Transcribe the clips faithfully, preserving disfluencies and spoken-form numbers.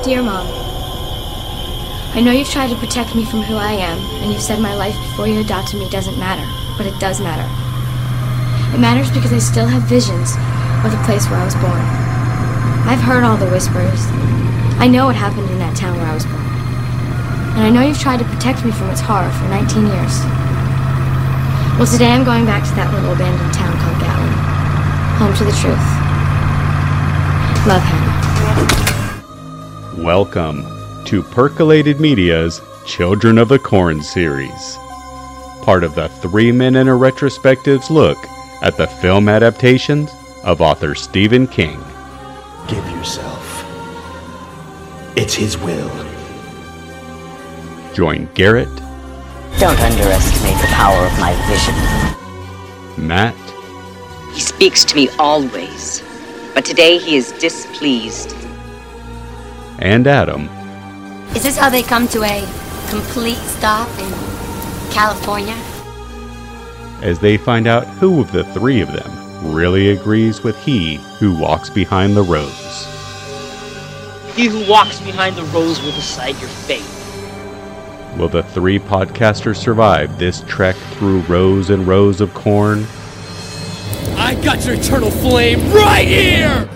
Dear Mom, I know you've tried to protect me from who I am, and you've said my life before you adopted me doesn't matter, but it does matter. It matters because I still have visions of the place where I was born. I've heard all the whispers. I know what happened in that town where I was born. And I know you've tried to protect me from its horror for nineteen years. Well, today I'm going back to that little abandoned town called Gatlin. Home to the truth. Love, Hannah. Welcome to Percolated Media's Children of the Corn series. Part of the Three Men in a Retrospective's look at the film adaptations of author Stephen King. Give yourself. It's his will. Join Garrett. Don't underestimate the power of my vision. Matt. He speaks to me always, but today he is displeased. And Adam. Is this how they come to a complete stop in California? As they find out who of the three of them really agrees with he who walks behind the rose. He who walks behind the rose will decide your fate. Will the three podcasters survive this trek through rows and rows of corn? I got your eternal flame right here!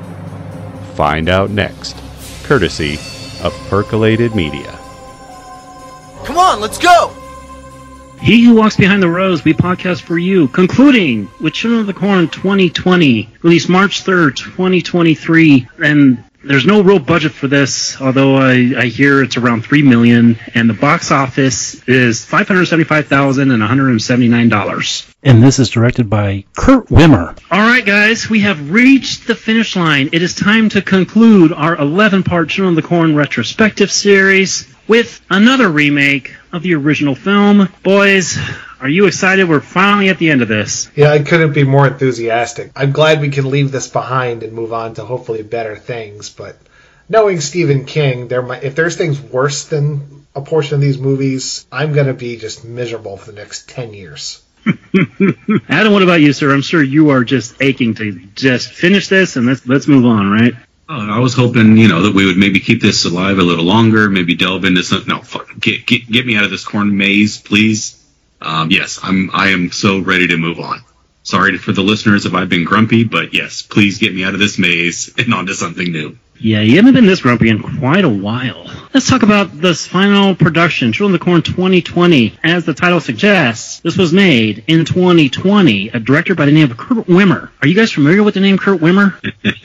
Find out next, courtesy of Percolated Media. Come on, let's go! He Who Walks Behind the Rose, we podcast for you, concluding with Children of the Corn twenty twenty, released March third, twenty twenty-three, and there's no real budget for this, although I, I hear it's around three million dollars, and the box office is five hundred seventy-five thousand one hundred seventy-nine dollars. And this is directed by Kurt Wimmer. All right, guys, we have reached the finish line. It is time to conclude our eleven-part Children of the Corn retrospective series with another remake of the original film. Boys, are you excited? We're finally at the end of this. Yeah, I couldn't be more enthusiastic. I'm glad we can leave this behind and move on to hopefully better things, but knowing Stephen King, there might, if there's things worse than a portion of these movies, I'm going to be just miserable for the next ten years. Adam, what about you, sir? I'm sure you are just aching to just finish this and let's let's move on, right? Oh, I was hoping, you know, that we would maybe keep this alive a little longer, maybe delve into something. No, fuck, get, get get me out of this corn maze, please. Um, yes, I'm I am so ready to move on. Sorry for the listeners if I've been grumpy, but yes, please get me out of this maze and onto something new. Yeah, you haven't been this grumpy in quite a while. Let's talk about this final production, Children of the Corn twenty twenty. As the title suggests, this was made in twenty twenty, a director by the name of Kurt Wimmer. Are you guys familiar with the name Kurt Wimmer?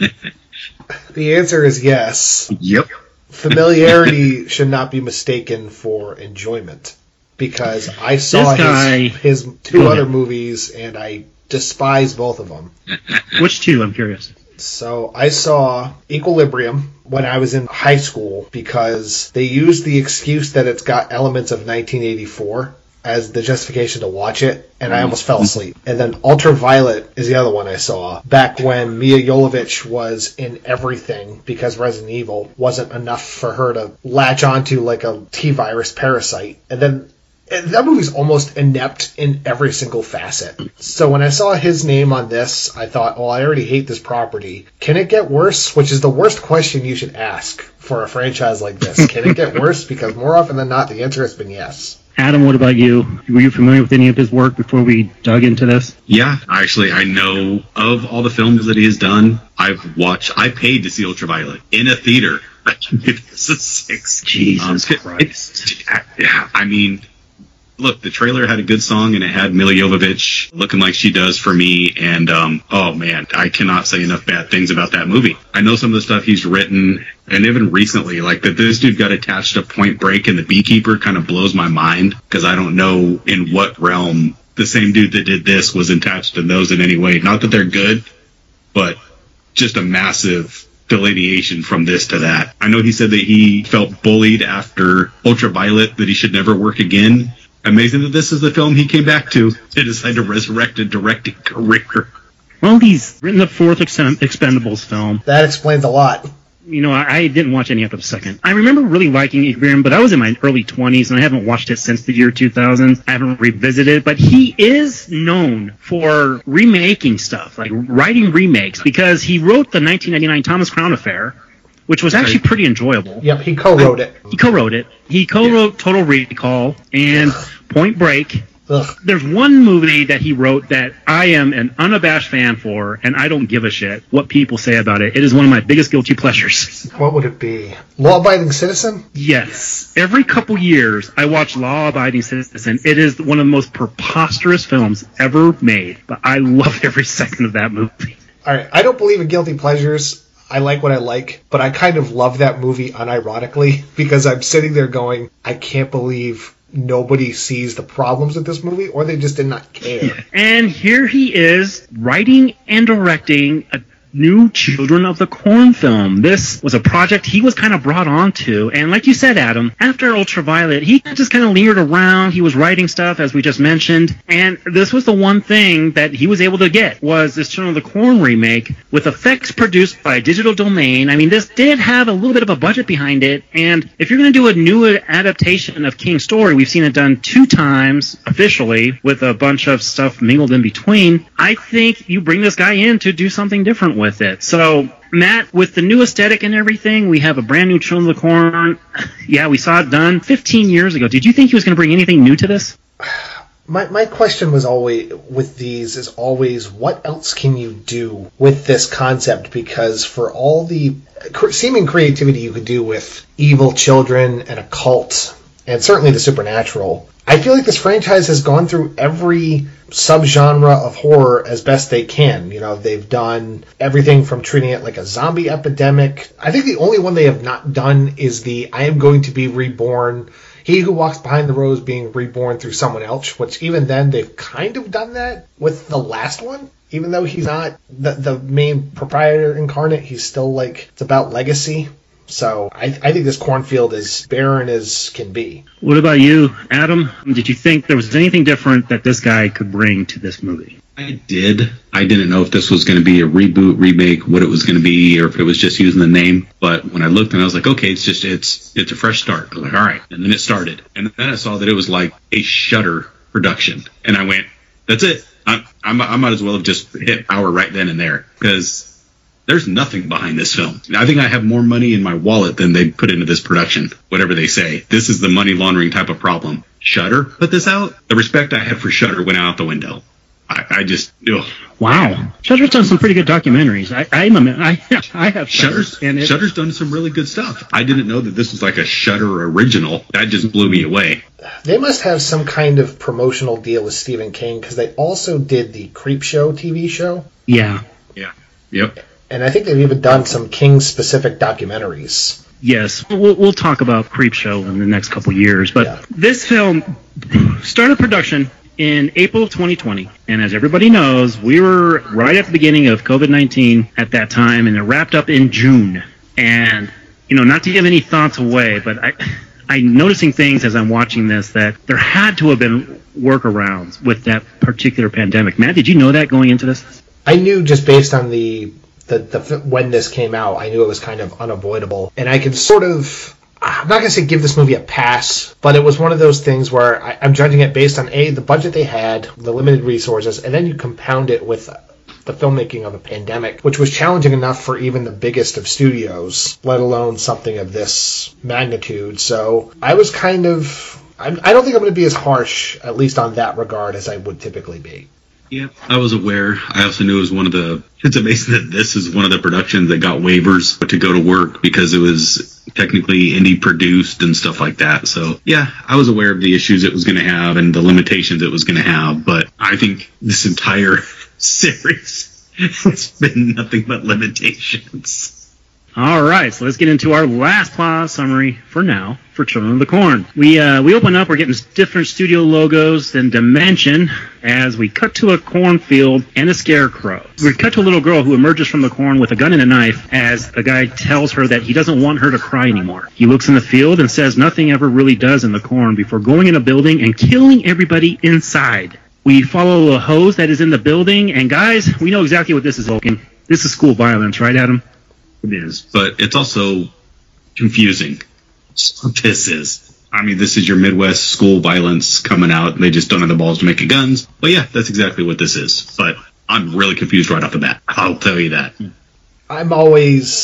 The answer is yes. Yep. Familiarity should not be mistaken for enjoyment, because I saw guy, his, his two other movies and I despise both of them. Which two? I'm curious. So I saw Equilibrium when I was in high school because they used the excuse that it's got elements of nineteen eighty-four as the justification to watch it, and I almost fell asleep. And then Ultraviolet is the other one I saw back when Mia Jovovich was in everything because Resident Evil wasn't enough for her to latch onto like a T-virus parasite. And then and that movie's almost inept in every single facet. So when I saw his name on this, I thought, oh, I already hate this property. Can it get worse? Which is the worst question you should ask for a franchise like this. Can it get worse? Because more often than not, the answer has been yes. Adam, what about you? Were you familiar with any of his work before we dug into this? Yeah, actually, I know of all the films that he has done. I've watched, I paid to see Ultraviolet in a theater back in two thousand six. Jesus um, Christ. It, yeah, I mean, look, the trailer had a good song, and it had Mila Jovovich looking like she does for me, and, um, oh man, I cannot say enough bad things about that movie. I know some of the stuff he's written, and even recently, like, that this dude got attached to Point Break and The Beekeeper kind of blows my mind, because I don't know in what realm the same dude that did this was attached to those in any way. Not that they're good, but just a massive delineation from this to that. I know he said that he felt bullied after Ultraviolet, that he should never work again. Amazing that this is the film he came back to to decide to resurrect a directing career. Well, he's written the fourth Expendables film. That explains a lot. You know, I, I didn't watch any of the second. I remember really liking Equilibrium, but I was in my early twenties, and I haven't watched it since the year two thousand. I haven't revisited it, but he is known for remaking stuff, like writing remakes, because he wrote the nineteen ninety-nine Thomas Crown Affair, which was actually pretty enjoyable. Yep, he co-wrote it. He co-wrote it. He co-wrote yeah. Total Recall and Point Break. Ugh. There's one movie that he wrote that I am an unabashed fan for, and I don't give a shit what people say about it. It is one of my biggest guilty pleasures. What would it be? Law Abiding Citizen? Yes. Every couple years, I watch Law Abiding Citizen. It is one of the most preposterous films ever made, but I love every second of that movie. All right, I don't believe in guilty pleasures. I like what I like, but I kind of love that movie unironically because I'm sitting there going, I can't believe nobody sees the problems with this movie, or they just did not care. And here he is writing and directing a new Children of the Corn film. This was a project he was kind of brought on to, and like you said, Adam, after Ultraviolet, he just kind of lingered around. He was writing stuff, as we just mentioned, and this was the one thing that he was able to get, was this Children of the Corn remake with effects produced by Digital Domain. I mean, this did have a little bit of a budget behind it, and if you're going to do a new adaptation of King's Story, we've seen it done two times officially with a bunch of stuff mingled in between. I think you bring this guy in to do something different with it. So, Matt, with the new aesthetic and everything, we have a brand new Children of the Corn. Yeah, we saw it done fifteen years ago. Did you think he was going to bring anything new to this? My my question was always, with these, is always, what else can you do with this concept? Because for all the seeming creativity you could do with evil children and a cult, and certainly the supernatural, I feel like this franchise has gone through every subgenre of horror as best they can. You know, they've done everything from treating it like a zombie epidemic. I think the only one they have not done is the I am going to be reborn, he who walks behind the rose being reborn through someone else, which even then they've kind of done that with the last one. Even though he's not the, the main proprietor incarnate, he's still like, it's about legacy. So I, I think this cornfield is barren as can be. What about you, Adam? Did you think there was anything different that this guy could bring to this movie? I did. I didn't know if this was going to be a reboot, remake, what it was going to be, or if it was just using the name. But when I looked, and I was like, okay, it's just it's it's a fresh start. I was like, all right. And then it started, and then I saw that it was like a Shudder production, and I went, that's it. I, I, I might as well have just hit power right then and there, because there's nothing behind this film. I think I have more money in my wallet than they put into this production, whatever they say. This is the money laundering type of problem. Shudder put this out. The respect I had for Shudder went out the window. I, I just, ugh. Wow. Shudder's done some pretty good documentaries. I, I'm a, I, I have Shudder's, and it, Shudder's done some really good stuff. I didn't know that this was like a Shudder original. That just blew me away. They must have some kind of promotional deal with Stephen King, because they also did the Creepshow T V show. Yeah. Yeah. Yep. And I think they've even done some King-specific documentaries. Yes, we'll, we'll talk about Creepshow in the next couple years. But yeah. This film started production in April of twenty twenty. And as everybody knows, we were right at the beginning of covid nineteen at that time, and it wrapped up in June. And, you know, not to give any thoughts away, but I, I'm noticing things as I'm watching this that there had to have been workarounds with that particular pandemic. Matt, did you know that going into this? I knew just based on the... The, the when this came out, I knew it was kind of unavoidable. And I could sort of, I'm not going to say give this movie a pass, but it was one of those things where I, I'm judging it based on, A, the budget they had, the limited resources, and then you compound it with the filmmaking of a pandemic, which was challenging enough for even the biggest of studios, let alone something of this magnitude. So I was kind of, I'm, I don't think I'm going to be as harsh, at least on that regard, as I would typically be. Yeah, I was aware. I also knew it was one of the... It's amazing that this is one of the productions that got waivers to go to work because it was technically indie produced and stuff like that. So, yeah, I was aware of the issues it was going to have and the limitations it was going to have. But I think this entire series has been nothing but limitations. All right, so let's get into our last plot summary for now for Children of the Corn. We uh, we open up, we're getting different studio logos and dimension as we cut to a cornfield and a scarecrow. We cut to a little girl who emerges from the corn with a gun and a knife as a guy tells her that he doesn't want her to cry anymore. He looks in the field and says nothing ever really does in the corn before going in a building and killing everybody inside. We follow a hose that is in the building, and guys, we know exactly what this is evoking. This is school violence, right, Adam? It is, but it's also confusing. So this is. I mean, this is your Midwest school violence coming out. They just don't have the balls to make it guns. But yeah, that's exactly what this is. But I'm really confused right off the bat. I'll tell you that. I'm always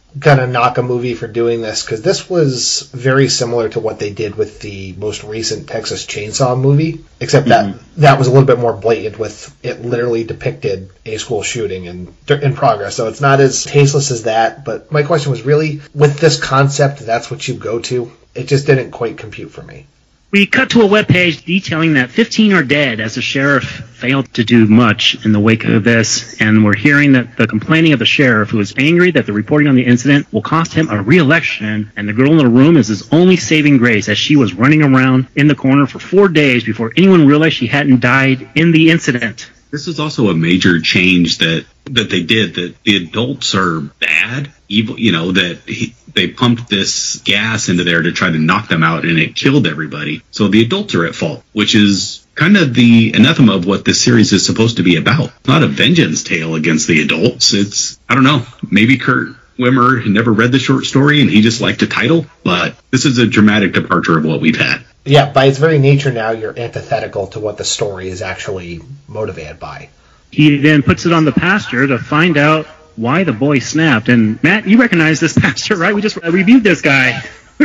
gonna knock a movie for doing this, because this was very similar to what they did with the most recent Texas Chainsaw movie, except mm-hmm. that that was a little bit more blatant, with it literally depicted a school shooting in, in progress. So it's not as tasteless as that, but my question was really, with this concept, that's what you go to? It just didn't quite compute for me. We cut to a webpage detailing that fifteen are dead as the sheriff failed to do much in the wake of this, and we're hearing that the complaining of the sheriff, who is angry that the reporting on the incident will cost him a re-election, and the girl in the room is his only saving grace, as she was running around in the corner for four days before anyone realized she hadn't died in the incident. This is also a major change that that they did, that the adults are bad, evil, you know, that he, they pumped this gas into there to try to knock them out, and it killed everybody. So the adults are at fault, which is kind of the anathema of what this series is supposed to be about. It's not a vengeance tale against the adults. It's, I don't know, maybe Kurt Wimmer had never read the short story and he just liked the title, but this is a dramatic departure of what we've had. Yeah, by its very nature now, you're antithetical to what the story is actually motivated by. He then puts it on the pastor to find out why the boy snapped. And Matt, you recognize this pastor, right? We just reviewed this guy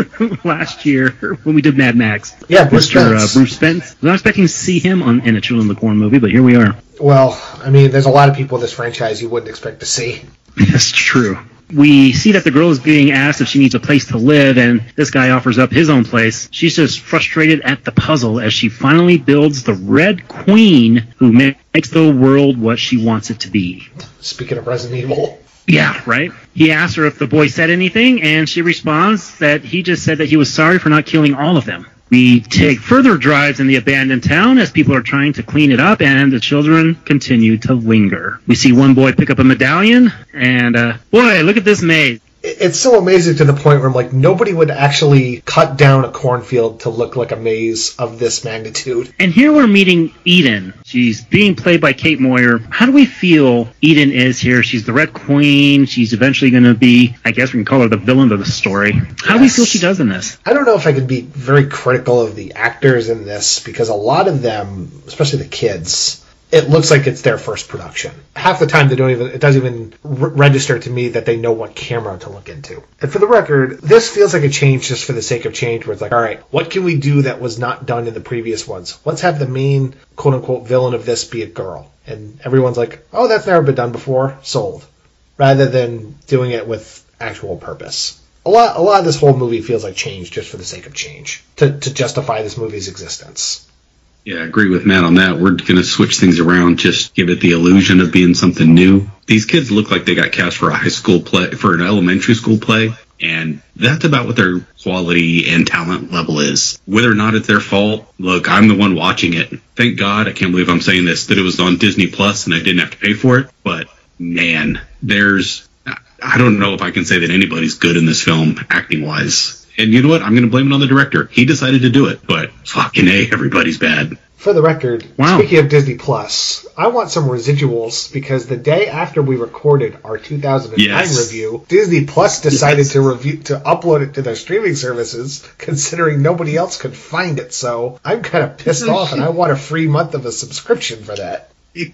last year when we did Mad Max. Yeah, Bruce Mister Spence. Uh, Bruce Spence. I was not expecting to see him on, in a Children of the Corn movie, but here we are. Well, I mean, there's a lot of people in this franchise you wouldn't expect to see. That's true. We see that the girl is being asked if she needs a place to live, and this guy offers up his own place. She's just frustrated at the puzzle as she finally builds the Red Queen, who makes the world what she wants it to be. Speaking of Resident Evil. Yeah, right? He asks her if the boy said anything, and she responds that he just said that he was sorry for not killing all of them. We take further drives in the abandoned town as people are trying to clean it up, and the children continue to linger. We see one boy pick up a medallion, and, uh, boy, look at this maze. It's so amazing to the point where I'm like, nobody would actually cut down a cornfield to look like a maze of this magnitude. And here we're meeting Eden. She's being played by Kate Moyer. How do we feel Eden is here? She's the Red Queen. She's eventually going to be, I guess we can call her the villain of the story. How do we feel she does in this? I don't know if I can be very critical of the actors in this, because a lot of them, especially the kids, it looks like it's their first production. Half the time they don't even, it doesn't even re- register to me that they know what camera to look into. And for the record, this feels like a change just for the sake of change, where it's like, all right, what can we do that was not done in the previous ones? Let's have the main quote-unquote villain of this be a girl. And everyone's like, oh, that's never been done before, sold. Rather than doing it with actual purpose. A lot, a lot of this whole movie feels like change just for the sake of change, to, to justify this movie's existence. Yeah, I agree with Matt on that. We're going to switch things around, just give it the illusion of being something new. These kids look like they got cast for a high school play, for an elementary school play, and that's about what their quality and talent level is. Whether or not it's their fault, look, I'm the one watching it. Thank God, I can't believe I'm saying this, that it was on Disney Plus and I didn't have to pay for it, but man, there's, I don't know if I can say that anybody's good in this film, acting-wise. And you know what? I'm going to blame it on the director. He decided to do it, but fucking A, everybody's bad. For the record, wow. Speaking of Disney Plus, I want some residuals, because the day after we recorded our two thousand nine yes. review, Disney Plus decided yes. to review to upload it to their streaming services, considering nobody else could find it. So I'm kind of pissed off, and I want a free month of a subscription for that.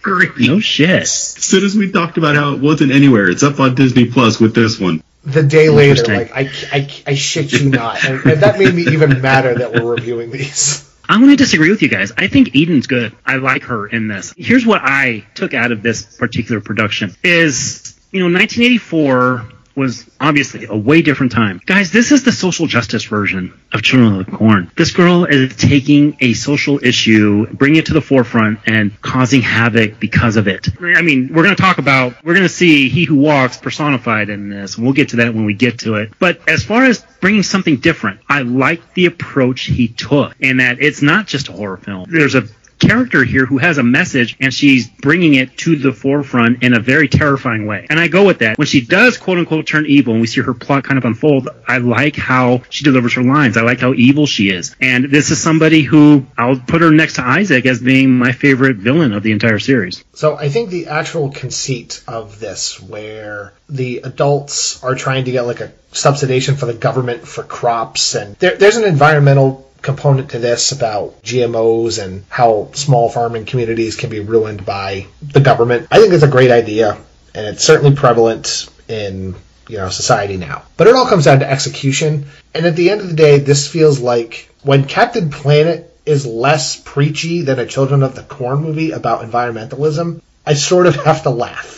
No shit. As soon as we talked about how it wasn't anywhere, it's up on Disney Plus with this one. The day later, like, I, I, I shit you not. And, and that made me even madder that we're reviewing these. I'm going to disagree with you guys. I think Eden's good. I like her in this. Here's what I took out of this particular production is, you know, nineteen eighty-four was obviously a way different time. Guys, this is the social justice version of Children of the Corn. This girl is taking a social issue, bringing it to the forefront, and causing havoc because of it. I mean, we're going to talk about, we're going to see He Who Walks personified in this, and we'll get to that when we get to it. But as far as bringing something different, I like the approach he took, in that it's not just a horror film. There's a character here who has a message, and she's bringing it to the forefront in a very terrifying way. And I go with that. When she does quote-unquote turn evil and we see her plot kind of unfold, I like how she delivers her lines. I like how evil she is. And this is somebody who, I'll put her next to Isaac as being my favorite villain of the entire series. So I think the actual conceit of this, where the adults are trying to get like a subsidization for the government for crops, and there, there's an environmental component to this about G M Os and how small farming communities can be ruined by the government. I think it's a great idea, and it's certainly prevalent in you know, society now. But it all comes down to execution. And at the end of the day, this feels like when Captain Planet is less preachy than a Children of the Corn movie about environmentalism, I sort of have to laugh.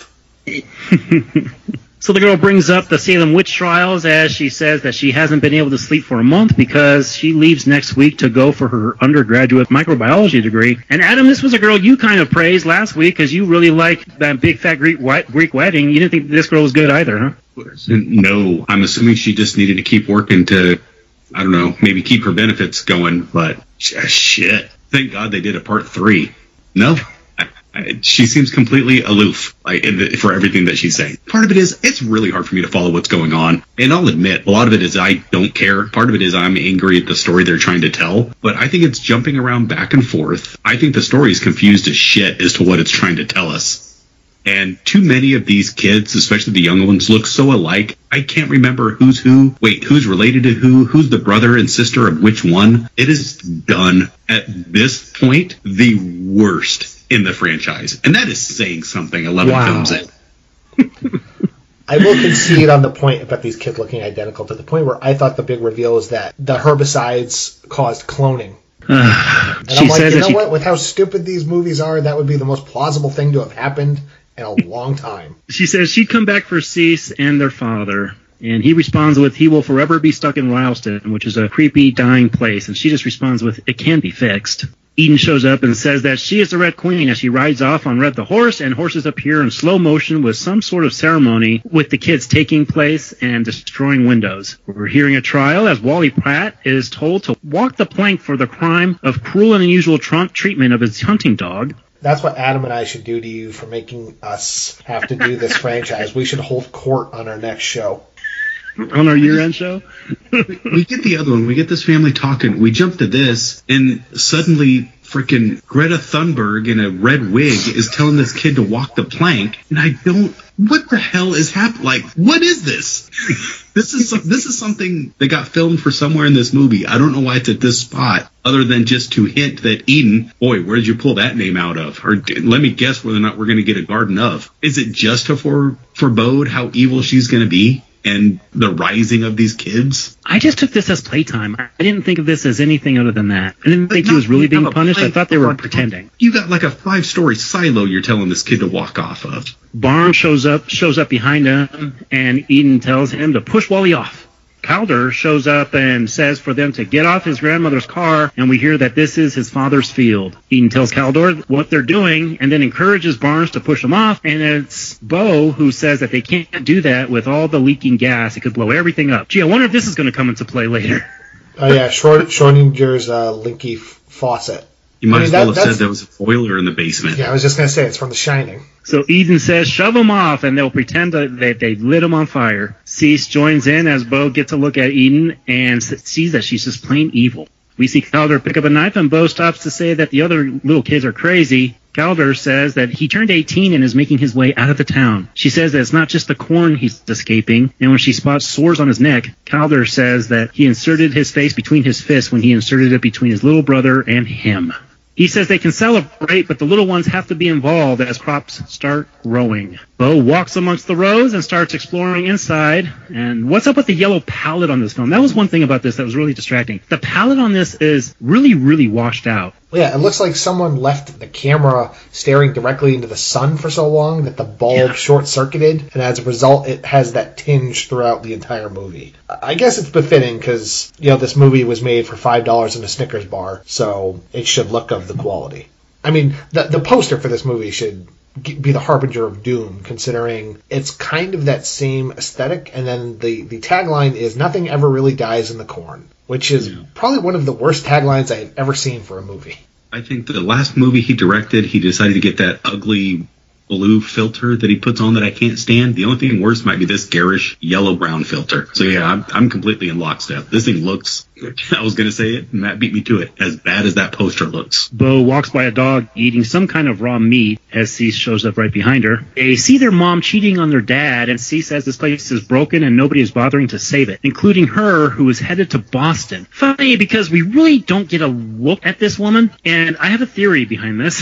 So the girl brings up the Salem witch trials as she says that she hasn't been able to sleep for a month because she leaves next week to go for her undergraduate microbiology degree. And Adam, this was a girl you kind of praised last week because you really liked that big fat Greek, Greek wedding. You didn't think this girl was good either, huh? No, I'm assuming she just needed to keep working to, I don't know, maybe keep her benefits going. But shit, thank God they did a part three. No. She seems completely aloof like, in the, for everything that she's saying. Part of it is, it's really hard for me to follow what's going on. And I'll admit, a lot of it is I don't care. Part of it is I'm angry at the story they're trying to tell. But I think it's jumping around back and forth. I think the story is confused as shit as to what it's trying to tell us. And too many of these kids, especially the young ones, look so alike. I can't remember who's who. Wait, who's related to who? Who's the brother and sister of which one? It is done, at this point, the worst in the franchise. And that is saying something eleven wow. films in. I will concede on the point about these kids looking identical, to the point where I thought the big reveal is that the herbicides caused cloning. Uh, and I'm like, you know she... what? With how stupid these movies are, that would be the most plausible thing to have happened in a long time. She says she'd come back for Cease and their father. And he responds with, he will forever be stuck in Rylston, which is a creepy, dying place. And she just responds with, it can be fixed. Eden shows up and says that she is the Red Queen as she rides off on Red the Horse, and horses appear in slow motion with some sort of ceremony with the kids taking place and destroying windows. We're hearing a trial as Wally Pratt is told to walk the plank for the crime of cruel and unusual tr- treatment of his hunting dog. That's what Adam and I should do to you for making us have to do this franchise. We should hold court on our next show. On our year-end show? We get the other one. We get this family talking. We jump to this, and suddenly freaking Greta Thunberg in a red wig is telling this kid to walk the plank, and I don't... What the hell is happening? Like, what is this? This is some, this is something that got filmed for somewhere in this movie. I don't know why it's at this spot, other than just to hint that Eden, boy, where did you pull that name out of? Or let me guess whether or not we're going to get a Garden of. Is it just to for, forebode how evil she's going to be? And the rising of these kids? I just took this as playtime. I didn't think of this as anything other than that. I didn't think he was really being punished. I thought they were pretending. You got like a five-story silo you're telling this kid to walk off of. Barnes shows up shows up behind him, and Eden tells him to push Wally off. Calder shows up and says for them to get off his grandmother's car, and we hear that this is his father's field. Eden tells Caldor what they're doing and then encourages Barnes to push them off, and it's Bo who says that they can't do that with all the leaking gas. It could blow everything up. Gee, I wonder if this is going to come into play later. Oh, yeah, Schrodinger's uh, Linky faucet. You might I mean, as well that, have said there was a boiler in the basement. Yeah, I was just going to say, it's from The Shining. So Eden says, shove them off, and they'll pretend that they, they lit them on fire. Cease joins in as Bo gets a look at Eden and sees that she's just plain evil. We see Calder pick up a knife, and Bo stops to say that the other little kids are crazy. Calder says that he turned eighteen and is making his way out of the town. She says that it's not just the corn he's escaping, and when she spots sores on his neck, Calder says that he inserted his face between his fists when he inserted it between his little brother and him. He says they can celebrate, but the little ones have to be involved as crops start growing. Bo walks amongst the rows and starts exploring inside. And what's up with the yellow palette on this film? That was one thing about this that was really distracting. The palette on this is really, really washed out. Well, yeah, it looks like someone left the camera staring directly into the sun for so long that the bulb yeah. short-circuited, and as a result, it has that tinge throughout the entire movie. I guess it's befitting because, you know, this movie was made for five dollars in a Snickers bar, so it should look of the quality. I mean, the the poster for this movie should be the harbinger of doom, considering it's kind of that same aesthetic, and then the, the tagline is, nothing ever really dies in the corn, which is yeah. probably one of the worst taglines I've ever seen for a movie. I think the last movie he directed, he decided to get that ugly blue filter that he puts on that I can't stand. The only thing worse might be this garish yellow-brown filter. So yeah, I'm, I'm completely in lockstep. This thing looks, I was going to say it, and Matt beat me to it, as bad as that poster looks. Bo walks by a dog eating some kind of raw meat as Cease shows up right behind her. They see their mom cheating on their dad, and Cease says this place is broken and nobody is bothering to save it, including her, who is headed to Boston. Funny, because we really don't get a look at this woman, and I have a theory behind this.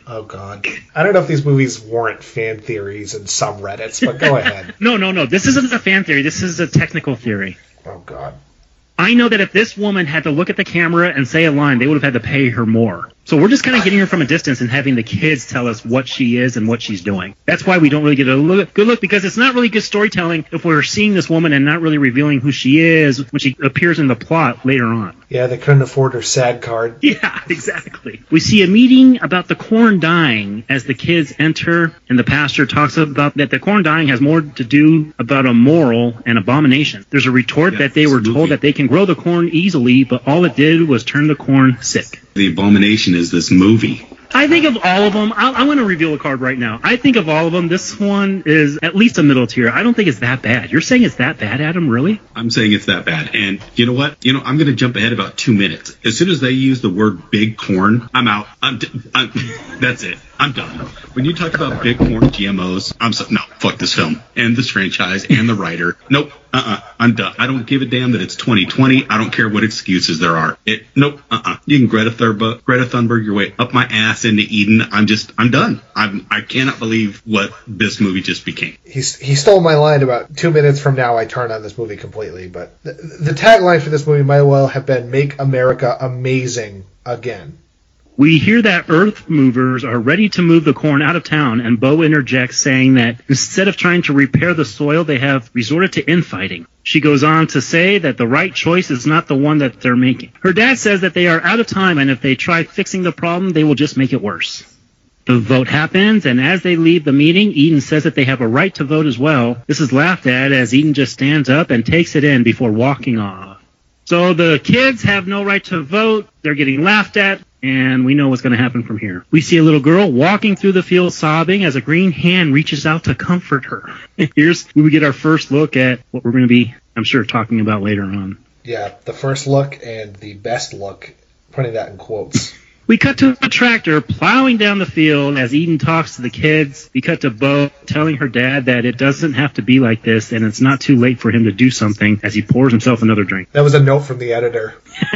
Oh, God. I don't know if these movies warrant fan theories and subreddits, but go ahead. No, no, no. This isn't a fan theory. This is a technical theory. Oh, God. I know that if this woman had to look at the camera and say a line, they would have had to pay her more. So we're just kind of getting her from a distance and having the kids tell us what she is and what she's doing. That's why we don't really get a look, good look, because it's not really good storytelling if we're seeing this woman and not really revealing who she is when she appears in the plot later on. Yeah, they couldn't afford her SAG card. Yeah, exactly. We see a meeting about the corn dying as the kids enter, and the pastor talks about that the corn dying has more to do about a moral and abomination. There's a retort yeah, that they were told that they can grow the corn easily, but all it did was turn the corn sick. The abomination is this movie. I think of all of them, I, I want to reveal a card right now. I think of all of them, this one is at least a middle tier. I don't think it's that bad. You're saying it's that bad, Adam? Really? I'm saying it's that bad. And you know what? You know, I'm going to jump ahead about two minutes. As soon as they use the word big corn, I'm out. I'm, d- I'm that's it. I'm done. When you talk about big corn G M Os, I'm so, no, fuck this film and this franchise and the writer. Nope. Uh-uh. I'm done. I don't give a damn that it's twenty twenty. I don't care what excuses there are. It, nope. Uh-uh. You can Greta Thunberg, Greta Thunberg your way up my ass into Eden. I'm just, I'm done. I'm, I cannot believe what this movie just became. He's, he stole my line about two minutes from now. I turn on this movie completely. But the, the tagline for this movie might well have been "Make America Amazing Again." We hear that Earth movers are ready to move the corn out of town, and Bo interjects saying that instead of trying to repair the soil, they have resorted to infighting. She goes on to say that the right choice is not the one that they're making. Her dad says that they are out of time, and if they try fixing the problem, they will just make it worse. The vote happens, and as they leave the meeting, Eden says that they have a right to vote as well. This is laughed at as Eden just stands up and takes it in before walking off. So the kids have no right to vote. They're getting laughed at. And we know what's going to happen from here. We see a little girl walking through the field sobbing as a green hand reaches out to comfort her. Here's where we get our first look at what we're going to be, I'm sure, talking about later on. Yeah, the first look and the best look, putting that in quotes. We cut to a tractor plowing down the field as Eden talks to the kids. We cut to Bo telling her dad that it doesn't have to be like this and it's not too late for him to do something as he pours himself another drink. That was a note from the editor.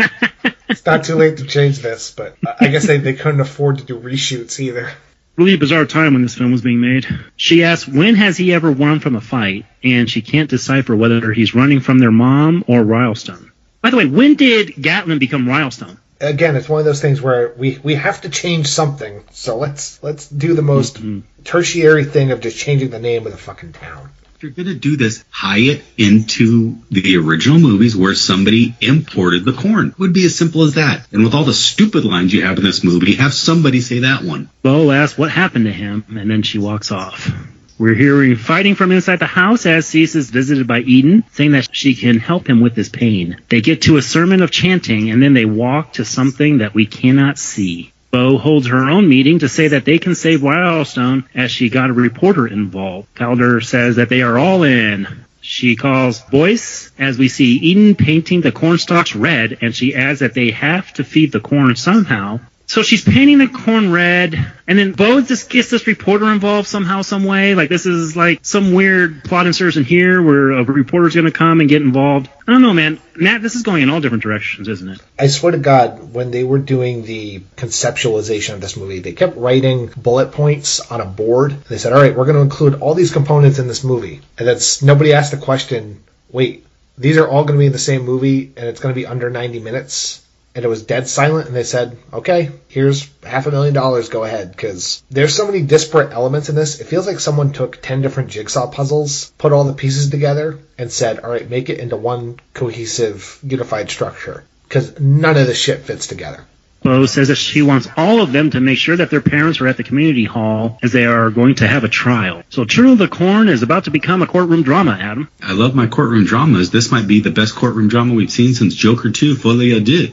It's not too late to change this, but I guess they, they couldn't afford to do reshoots either. Really a bizarre time when this film was being made. She asks, when has he ever run from a fight? And she can't decipher whether he's running from their mom or Rylestone. By the way, when did Gatlin become Rylestone? Again, it's one of those things where we, we have to change something, so let's let's do the most mm-hmm. tertiary thing of just changing the name of the fucking town. If you're going to do this, tie it into the original movies where somebody imported the corn. It would be as simple as that. And with all the stupid lines you have in this movie, have somebody say that one. Bo asks what happened to him, and then she walks off. We're hearing fighting from inside the house as Cease is visited by Eden, saying that she can help him with his pain. They get to a sermon of chanting, and then they walk to something that we cannot see. Bo holds her own meeting to say that they can save Rylestone as she got a reporter involved. Calder says that they are all in. She calls Boyce as we see Eden painting the corn stalks red, and she adds that they have to feed the corn somehow. So she's painting the corn red, and then Bo just gets this reporter involved somehow, some way. Like, this is like some weird plot insertion here where a reporter's going to come and get involved. I don't know, man. Matt, this is going in all different directions, isn't it? I swear to God, when they were doing the conceptualization of this movie, they kept writing bullet points on a board. They said, all right, we're going to include all these components in this movie. And then nobody asked the question, wait, these are all going to be in the same movie, and it's going to be under ninety minutes? And it was dead silent, and they said, okay, here's half a million dollars, go ahead. Because there's so many disparate elements in this, it feels like someone took ten different jigsaw puzzles, put all the pieces together, and said, all right, make it into one cohesive, unified structure. Because none of this shit fits together. Bo says that she wants all of them to make sure that their parents are at the community hall as they are going to have a trial. So Children of the Corn is about to become a courtroom drama, Adam. I love my courtroom dramas. This might be the best courtroom drama we've seen since Joker two, Folie à Deux.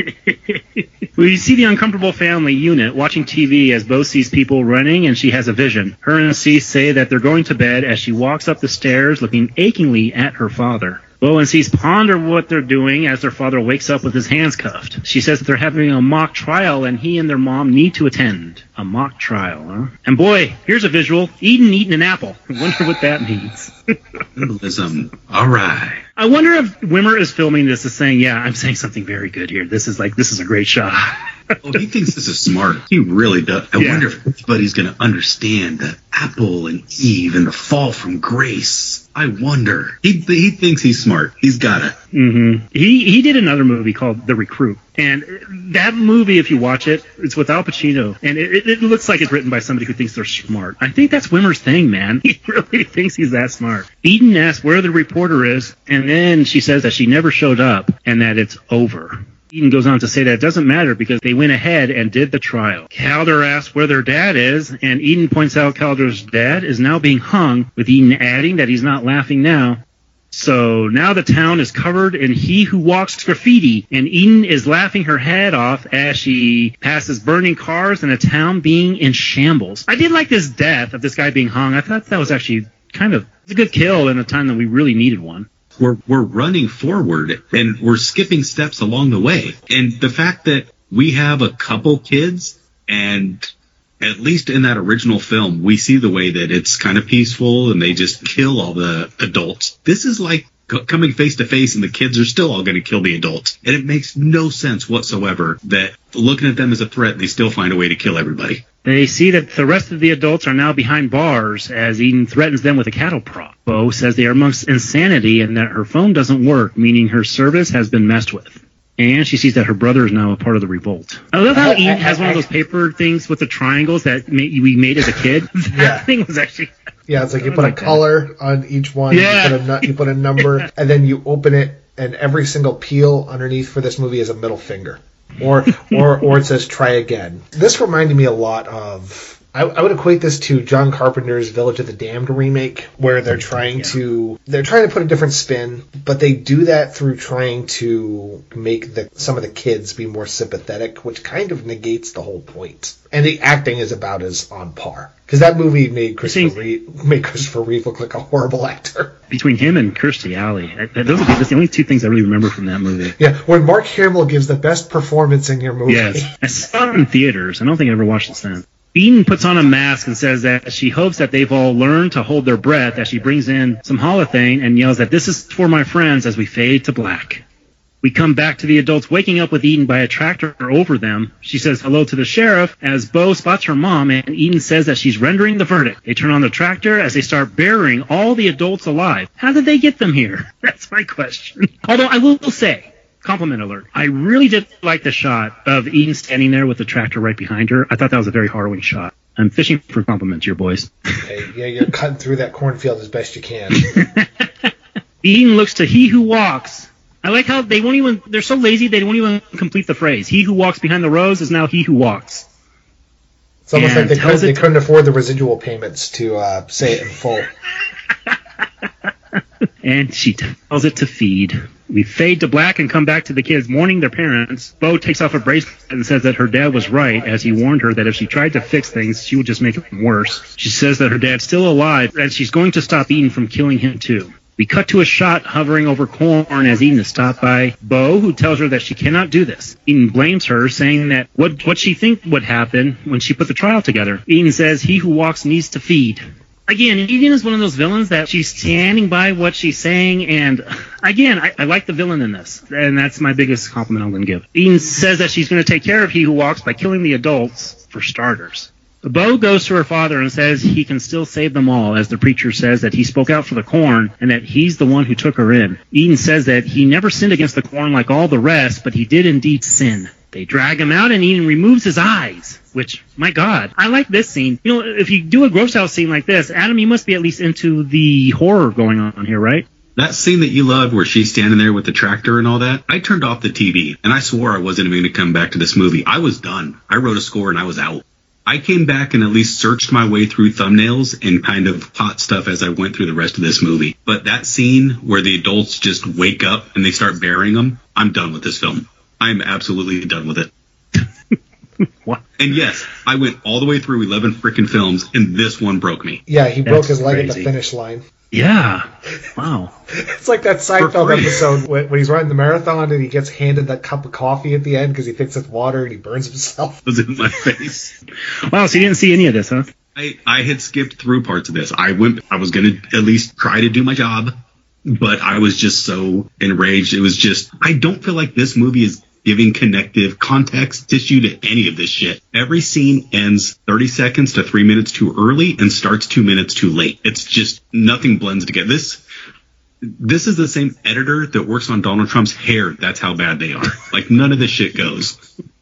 We see the uncomfortable family unit watching T V as Bo sees people running and she has a vision. Her and Cease say that they're going to bed as she walks up the stairs looking achingly at her father. Bo and Cease ponder what they're doing as their father wakes up with his hands cuffed. She says that they're having a mock trial and he and their mom need to attend. A mock trial, huh? And boy, here's a visual. Eden eating an apple. I wonder what that means. Symbolism. All right. I wonder if Wimmer is filming this as saying, yeah, I'm saying something very good here. This is like, this is a great shot. Oh, he thinks this is smart. He really does. I yeah. wonder if anybody's going to understand the apple and Eve and the fall from grace. I wonder. He he thinks he's smart. He's got it. Mm-hmm. He he did another movie called The Recruit. And that movie, if you watch it, it's with Al Pacino. And it, it looks like it's written by somebody who thinks they're smart. I think that's Wimmer's thing, man. He really thinks he's that smart. Eden asks where the reporter is, and then she says that she never showed up and that it's over. Eden goes on to say that it doesn't matter because they went ahead and did the trial. Calder asks where their dad is, and Eden points out Calder's dad is now being hung, with Eden adding that he's not laughing now. So now the town is covered in He Who Walks graffiti, and Eden is laughing her head off as she passes burning cars and a town being in shambles. I did like this death of this guy being hung. I thought that was actually kind of a good kill in a time that we really needed one. We're we're running forward and we're skipping steps along the way. And the fact that we have a couple kids, and at least in that original film, we see the way that it's kind of peaceful and they just kill all the adults. This is like c- coming face to face and the kids are still all going to kill the adults. And it makes no sense whatsoever that looking at them as a threat, they still find a way to kill everybody. They see that the rest of the adults are now behind bars as Eden threatens them with a cattle prod. Bo says they are amongst insanity and that her phone doesn't work, meaning her service has been messed with. And she sees that her brother is now a part of the revolt. I love how Eden has one of those paper things with the triangles that we made as a kid. That yeah. thing was actually... Yeah, it's like you put like a color that. on each one, yeah. you, put a, you put a number, and then you open it, and every single peel underneath for this movie is a middle finger. Or, or, or it says try again. This reminded me a lot of... I, I would equate this to John Carpenter's Village of the Damned remake, where they're trying yeah. to they're trying to put a different spin, but they do that through trying to make the some of the kids be more sympathetic, which kind of negates the whole point. And the acting is about as on par, because that movie made Christopher Reeve, made Christopher Reeve look like a horrible actor. Between him and Kirstie Alley, those are the only two things I really remember from that movie. Yeah, when Mark Hamill gives the best performance in your movie. Yes, I saw it in theaters. I don't think I ever watched it since. Eden puts on a mask and says that she hopes that they've all learned to hold their breath as she brings in some holothane and yells that this is for my friends as we fade to black. We come back to the adults waking up with Eden by a tractor over them. She says hello to the sheriff as Bo spots her mom, and Eden says that she's rendering the verdict. They turn on the tractor as they start burying all the adults alive. How did they get them here? That's my question. Although I will say... Compliment alert. I really did like the shot of Eden standing there with the tractor right behind her. I thought that was a very harrowing shot. I'm fishing for compliments here, boys. Hey, yeah, you're cutting through that cornfield as best you can. Eden looks to He Who Walks. I like how they won't even, they're so lazy they won't even complete the phrase. He who walks behind the rows is now he who walks. It's almost and like they, couldn't, they couldn't afford the residual payments to uh, say it in full. And she tells it to feed. We fade to black and come back to the kids mourning their parents. Bo takes off a bracelet and says that her dad was right as he warned her that if she tried to fix things, she would just make it worse. She says that her dad's still alive and she's going to stop Eden from killing him too. We cut to a shot hovering over corn as Eden is stopped by Bo, who tells her that she cannot do this. Eden blames her, saying that what, what she think would happen when she put the trial together. Eden says he who walks needs to feed. Again, Eden is one of those villains that she's standing by what she's saying, and again, I, I like the villain in this, and that's my biggest compliment I'm going to give. Eden says that she's going to take care of He Who Walks by killing the adults, for starters. Bo goes to her father and says he can still save them all, as the preacher says that he spoke out for the corn, and that he's the one who took her in. Eden says that he never sinned against the corn like all the rest, but he did indeed sin. They drag him out, and Eden removes his eyes, which, my God, I like this scene. You know, if you do a gross out scene like this, Adam, you must be at least into the horror going on here, right? That scene that you loved where she's standing there with the tractor and all that, I turned off the T V, and I swore I wasn't even going to come back to this movie. I was done. I wrote a score, and I was out. I came back and at least searched my way through thumbnails and kind of caught stuff as I went through the rest of this movie. But that scene where the adults just wake up and they start burying them, I'm done with this film. I'm absolutely done with it. What? And yes, I went all the way through eleven freaking films, and this one broke me. Yeah, he That's broke his leg crazy. At the finish line. Yeah. Wow. It's like that Seinfeld episode when, when he's running the marathon and he gets handed that cup of coffee at the end because he thinks it's water and he burns himself. It was in my face. Wow, so you didn't see any of this, huh? I, I had skipped through parts of this. I went. I was going to at least try to do my job, but I was just so enraged. It was just, I don't feel like this movie is giving connective context tissue to any of this shit. Every scene ends thirty seconds to three minutes too early and starts two minutes too late. It's just nothing blends together. This this is the same editor that works on Donald Trump's hair. That's how bad they are. Like, none of this shit goes.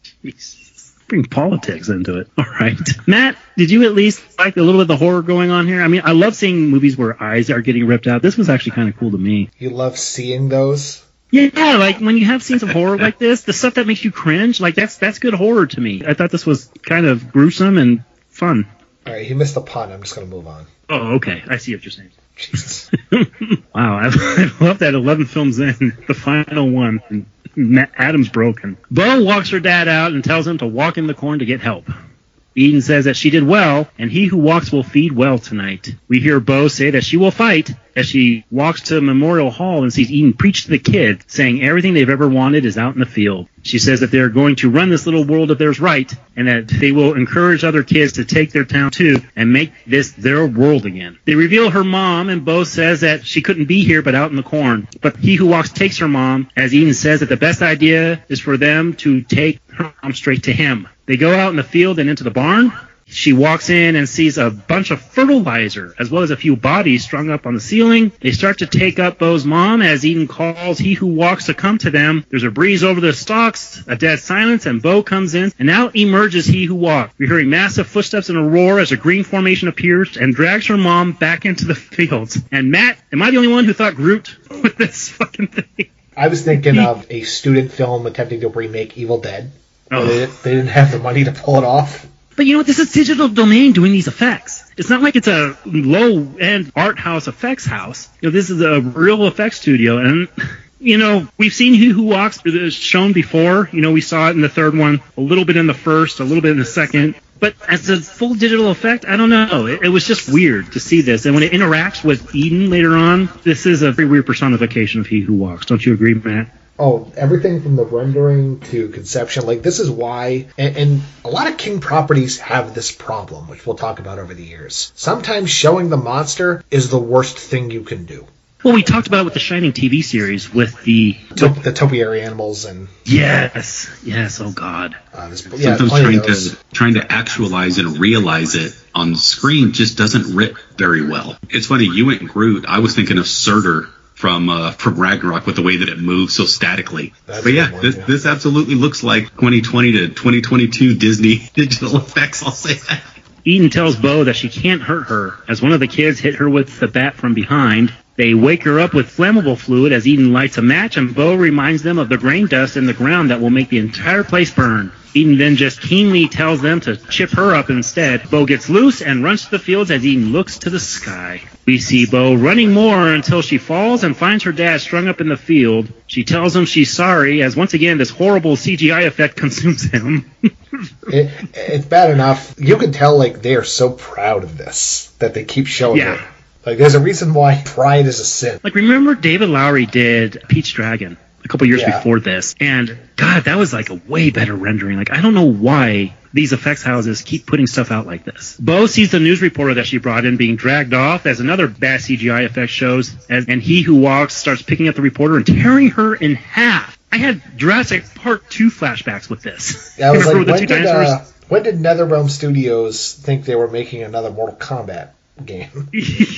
Bring politics into it. All right. Matt, did you at least like a little bit of the horror going on here? I mean, I love seeing movies where eyes are getting ripped out. This was actually kind of cool to me. You love seeing those? Yeah, like when you have scenes of horror like this, the stuff that makes you cringe, like that's that's good horror to me. I thought this was kind of gruesome and fun. All right, he missed the pun. I'm just going to move on. Oh, okay. I see what you're saying. Jesus. Wow, I, I love that eleven films in, the final one, and Matt Adam's broken. Bo walks her dad out and tells him to walk in the corn to get help. Eden says that she did well, and he who walks will feed well tonight. We hear Bo say that she will fight as she walks to Memorial Hall and sees Eden preach to the kids, saying everything they've ever wanted is out in the field. She says that they're going to run this little world of theirs right, and that they will encourage other kids to take their town too and make this their world again. They reveal her mom, and Bo says that she couldn't be here but out in the corn. But he who walks takes her mom, as Eden says that the best idea is for them to take her mom straight to him. They go out in the field and into the barn. She walks in and sees a bunch of fertilizer, as well as a few bodies strung up on the ceiling. They start to take up Bo's mom as Eden calls he who walks to come to them. There's a breeze over the stalks, a dead silence, and Bo comes in, and out emerges he who walks. We're hearing massive footsteps and a roar as a green formation appears and drags her mom back into the fields. And Matt, am I the only one who thought Groot with this fucking thing? I was thinking of a student film attempting to remake Evil Dead. Oh. They, they didn't have the money to pull it off. But you know what? This is Digital Domain doing these effects. It's not like it's a low-end art house effects house. You know, this is a real effects studio. And, you know, we've seen He Who Walks shown before. You know, we saw it in the third one, a little bit in the first, a little bit in the second. But as a full digital effect, I don't know. It, it was just weird to see this. And when it interacts with Eden later on, this is a very weird personification of He Who Walks. Don't you agree, Matt? Oh, everything from the rendering to conception. Like, this is why, and, and a lot of King properties have this problem, which we'll talk about over the years. Sometimes showing the monster is the worst thing you can do. Well, we talked about it with the Shining T V series with the... To- the topiary animals and... Yes, yes, oh God. Uh, this, yeah, Sometimes trying to, trying to actualize and realize it on the screen just doesn't rip very well. It's funny, you went Groot, I was thinking of Surtur from uh, from Ragnarok with the way that it moves so statically. That's but yeah, one, this, yeah, this absolutely looks like twenty twenty to twenty twenty-two Disney digital effects, I'll say that. Eden tells Bo that she can't hurt her, as one of the kids hit her with the bat from behind. They wake her up with flammable fluid as Eden lights a match, and Bo reminds them of the grain dust in the ground that will make the entire place burn. Eden then just keenly tells them to chip her up instead. Bo gets loose and runs to the fields as Eden looks to the sky. We see Bo running more until she falls and finds her dad strung up in the field. She tells him she's sorry, as once again this horrible C G I effect consumes him. it, it's bad enough. You can tell, like, they are so proud of this that they keep showing yeah. it. Like, there's a reason why pride is a sin. Like, remember David Lowery did Pete's Dragon a couple years yeah. before this, and God, that was like a way better rendering. Like, I don't know why these effects houses keep putting stuff out like this. Bo sees the news reporter that she brought in being dragged off as another bad C G I effect shows, as, and He Who Walks starts picking up the reporter and tearing her in half. I had Jurassic Park two flashbacks with this. Yeah, I was like, when did, uh, when did NetherRealm Studios think they were making another Mortal Kombat game?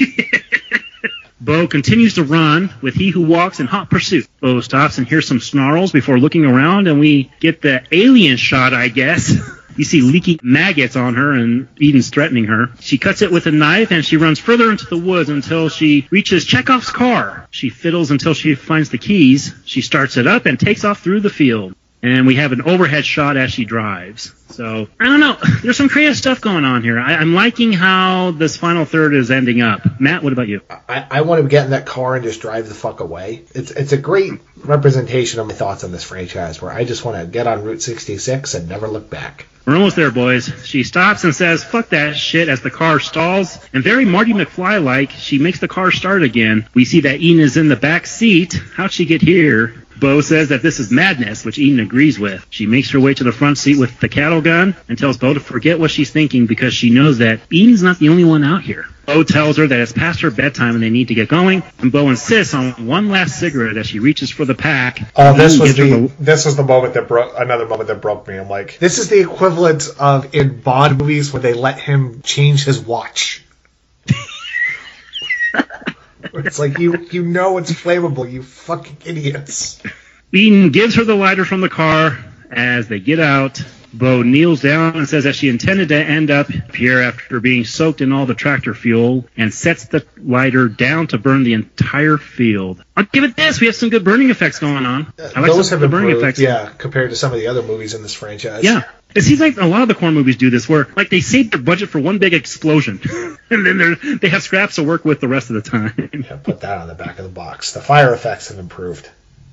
Bo continues to run with He Who Walks in hot pursuit. Bo stops and hears some snarls before looking around, and we get the alien shot, I guess. You see leaky maggots on her, and Eden's threatening her. She cuts it with a knife, and she runs further into the woods until she reaches Chekhov's car. She fiddles until she finds the keys. She starts it up and takes off through the field. And we have an overhead shot as she drives. So, I don't know. There's some creative stuff going on here. I, I'm liking how this final third is ending up. Matt, what about you? I, I want to get in that car and just drive the fuck away. It's it's a great representation of my thoughts on this franchise, where I just want to get on Route sixty-six and never look back. We're almost there, boys. She stops and says, fuck that shit, as the car stalls. And very Marty McFly-like, she makes the car start again. We see that Eden is in the back seat. How'd she get here? Bo says that this is madness, which Eden agrees with. She makes her way to the front seat with the cattle gun and tells Bo to forget what she's thinking because she knows that Eden's not the only one out here. Bo tells her that it's past her bedtime and they need to get going, and Bo insists on one last cigarette as she reaches for the pack. Oh, this was the, this was the moment that broke, another moment that broke me. I'm like, this is the equivalent of in Bond movies where they let him change his watch. It's like, you you know it's flammable, you fucking idiots. Eden gives her the lighter from the car as they get out. Bo kneels down and says that she intended to end up here after being soaked in all the tractor fuel and sets the lighter down to burn the entire field. I'll give it this. We have some good burning effects going on. I like Those have the burning improved, effects. yeah, compared to some of the other movies in this franchise. Yeah. It seems like a lot of the Korn movies do this, where like they save their budget for one big explosion, and then they're, they have scraps to work with the rest of the time. Yeah, put that on the back of the box. The fire effects have improved.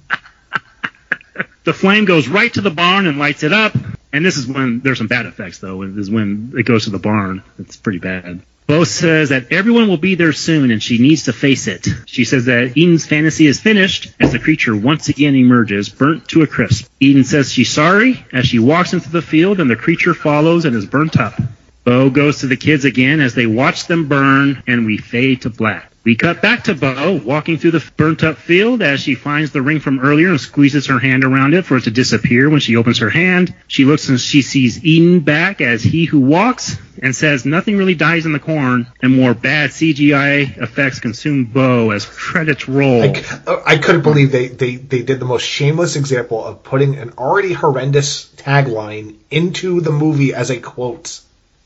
The flame goes right to the barn and lights it up. And this is when there's some bad effects, though. This is when it goes to the barn. It's pretty bad. Bo says that everyone will be there soon and she needs to face it. She says that Eden's fantasy is finished as the creature once again emerges, burnt to a crisp. Eden says she's sorry as she walks into the field and the creature follows and is burnt up. Bo goes to the kids again as they watch them burn and we fade to black. We cut back to Bo walking through the burnt-up field as she finds the ring from earlier and squeezes her hand around it for it to disappear. When she opens her hand, she looks and she sees Eden back as he who walks and says nothing really dies in the corn and more bad C G I effects consume Bo as credits roll. I, I couldn't believe they, they, they did the most shameless example of putting an already horrendous tagline into the movie as a quote.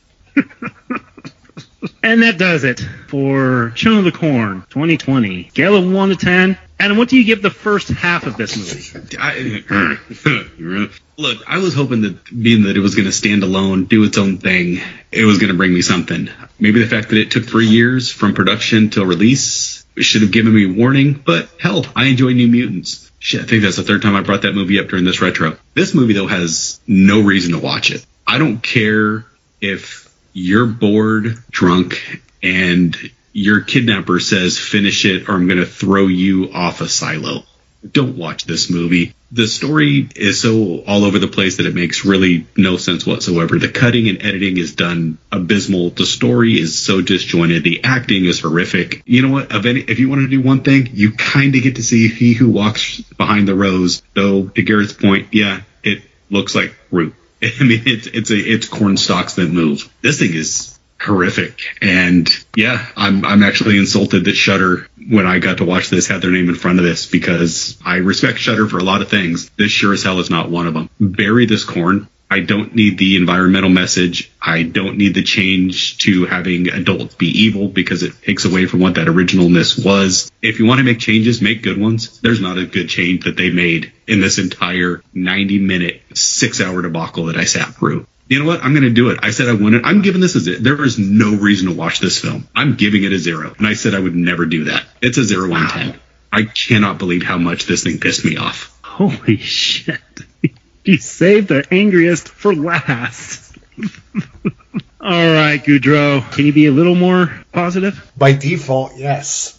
And that does it for Children of the Corn twenty twenty. Scale of one to ten. Adam, what do you give the first half of this movie? I, look, I was hoping that, being that it was going to stand alone, do its own thing, it was going to bring me something. Maybe the fact that it took three years from production till release should have given me warning, but hell, I enjoy New Mutants. Shit, I think that's the third time I brought that movie up during this retro. This movie, though, has no reason to watch it. I don't care if you're bored, drunk, and your kidnapper says, finish it or I'm going to throw you off a silo. Don't watch this movie. The story is so all over the place that it makes really no sense whatsoever. The cutting and editing is done abysmal. The story is so disjointed. The acting is horrific. You know what? If you want to do one thing, you kind of get to see He Who Walks Behind the Rose. Though, to Garrett's point, yeah, it looks like Root. I mean, it's it's a it's corn stalks that move. This thing is horrific, and yeah, I'm I'm actually insulted that Shudder, when I got to watch this, had their name in front of this because I respect Shudder for a lot of things. This sure as hell is not one of them. Bury this corn. I don't need the environmental message. I don't need the change to having adults be evil because it takes away from what that originalness was. If you want to make changes, make good ones. There's not a good change that they made in this entire ninety minute, six hour debacle that I sat through. You know what? I'm going to do it. I said I wanted. I'm giving this a zero. There is no reason to watch this film. I'm giving it a zero. And I said I would never do that. It's a zero on ten. I cannot believe how much this thing pissed me off. Holy shit. You saved the angriest for last. All right, Goudreau. Can you be a little more positive? By default, yes.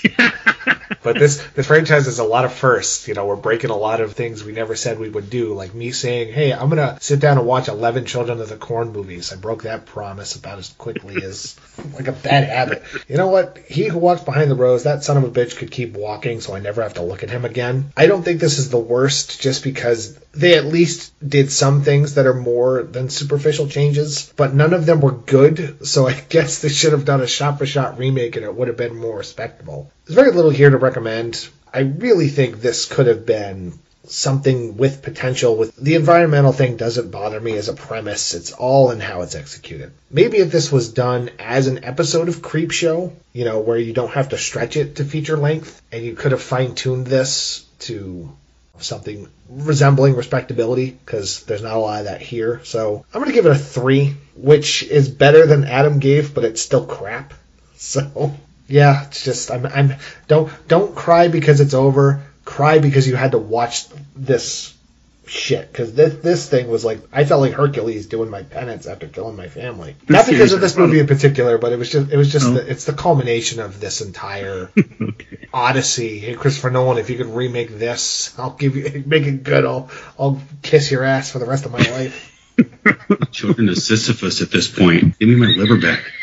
But this this franchise is a lot of firsts. You know, we're breaking a lot of things we never said we would do. Like me saying, hey, I'm going to sit down and watch eleven Children of the Corn movies. I broke that promise about as quickly as like a bad habit. You know what? He Who Walks Behind the Rose, that son of a bitch could keep walking so I never have to look at him again. I don't think this is the worst just because they at least did some things that are more than superficial changes, but none of them were good, so I guess they should have done a shot-for-shot remake and it would have been more respectable. There's very little here to recommend. I really think this could have been something with potential. With the environmental thing doesn't bother me as a premise. It's all in how it's executed. Maybe if this was done as an episode of Creepshow, you know, where you don't have to stretch it to feature length, and you could have fine-tuned this to something resembling respectability, because there's not a lot of that here. So I'm going to give it a three, which is better than Adam gave, but it's still crap. So yeah, it's just I'm I'm don't don't cry because it's over. Cry because you had to watch this shit, because this this thing was like, I felt like Hercules doing my penance after killing my family. This Not because series of this is movie in fun. particular, but it was just it was just Oh. the, it's the culmination of this entire Okay. odyssey. Hey, Christopher Nolan, if you could remake this, I'll give you make it good. I'll I'll kiss your ass for the rest of my life. Children of Sisyphus at this point. Give me my liver